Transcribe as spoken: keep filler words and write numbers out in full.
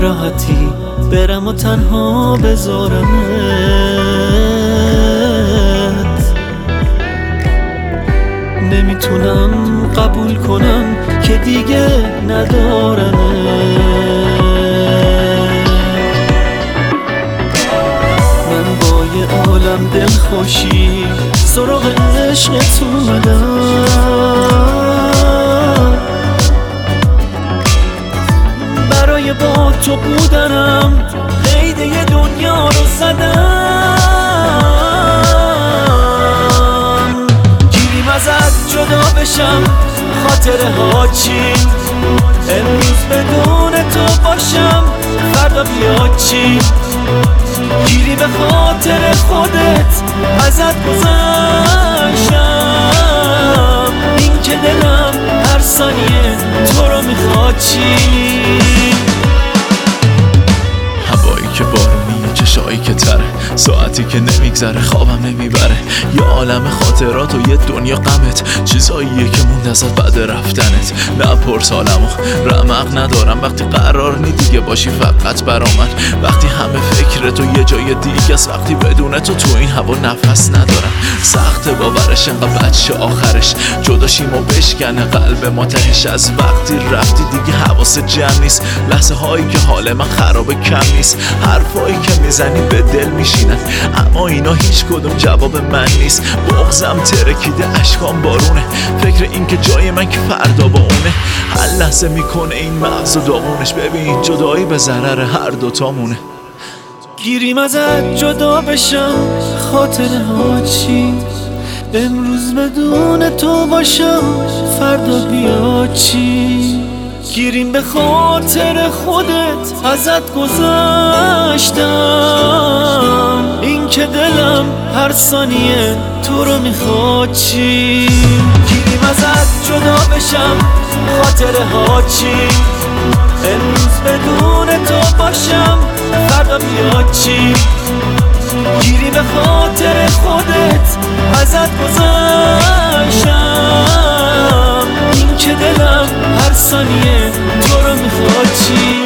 راحتی برم و تنها بذارمت. نمیتونم قبول کنم که دیگه ندارمت. من با یه عالم دلخوشی سراغ عشقت اومدم، برای با تو بودنم قید یه دنیا رو زدم. گیریم ازت جدا بشم خاطره ها چی، امروز بدون تو باشم فردا بیاد چی. گیری به خاطر خودت ازت گذشتم، این که دلم هر ثانیه تو رو میخواد چی. هوایی که بارونی، چشایی که تره، ساعتی که نمیگذره، خوابم نمیبره. یه عالم خاطرات و یه دنیا غمت، چیزاییه که موند ازت بعد رفتنت. نپرس حالمو، رمق ندارم وقتی قرار نی دیگه باشی فقط برامن. وقتی همه فکر تو یه جای دیگه است، وقتی بدون تو تو این هوا نفس ندارم. سخت باورش انقدر بچه آخرش جداشیم و بشکنه قلب ما تهش. از وقتی رفتی دیگه حواست جمع نیست، لحظه هایی که حال من خرابه کم نیست. حرفایی که میزنی به دل میشینن، اما اینا هیچ کدوم جواب من نیست. بغضم ترکیده، اشکام بارونه، فکر این که جای من که فردا با اونه. هر لحظه میکنه این مغز و داغونش، ببین جدایی به ضرر هر دوتامونه. گیریم ازت جدا بشم خاطره ها چی، امروز بدون تو باشم فردا بیاد چی. گیریم به خاطر خودت ازت گذشتم، این که دلم هر ثانیه تو رو میخواد چی. گیریم ازت جدا بشم خاطره ها چی، امروز بدون تو باشم فردا بیاد چی. گیری به خاطر خودت ازت گذشتم، این که دلم هر ثانیه تو رو میخواد چی.